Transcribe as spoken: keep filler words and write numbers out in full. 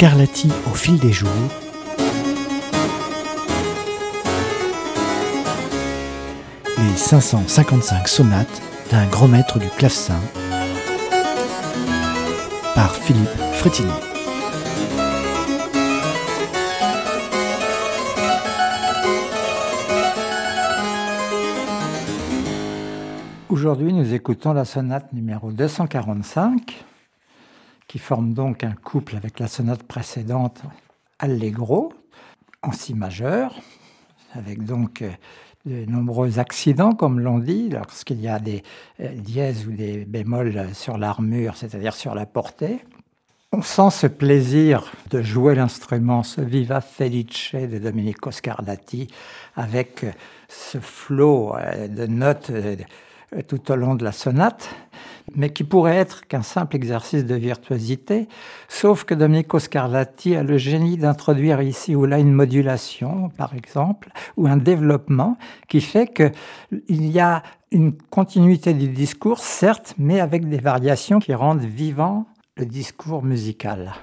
Scarlatti au fil des jours. Les cinq cent cinquante-cinq sonates d'un grand maître du clavecin par Philippe Frétini. Aujourd'hui, nous écoutons la sonate numéro deux cent quarante-cinq, qui forme donc un couple avec la sonate précédente, Allegro, en si majeur, avec donc de nombreux accidents, comme l'on dit, lorsqu'il y a des dièses ou des bémols sur l'armure, c'est-à-dire sur la portée. On sent ce plaisir de jouer l'instrument, ce Viva Felice de Domenico Scarlatti, avec ce flot de notes tout au long de la sonate, mais qui pourrait être qu'un simple exercice de virtuosité, sauf que Domenico Scarlatti a le génie d'introduire ici ou là une modulation, par exemple, ou un développement qui fait qu'il y a une continuité du discours, certes, mais avec des variations qui rendent vivant le discours musical.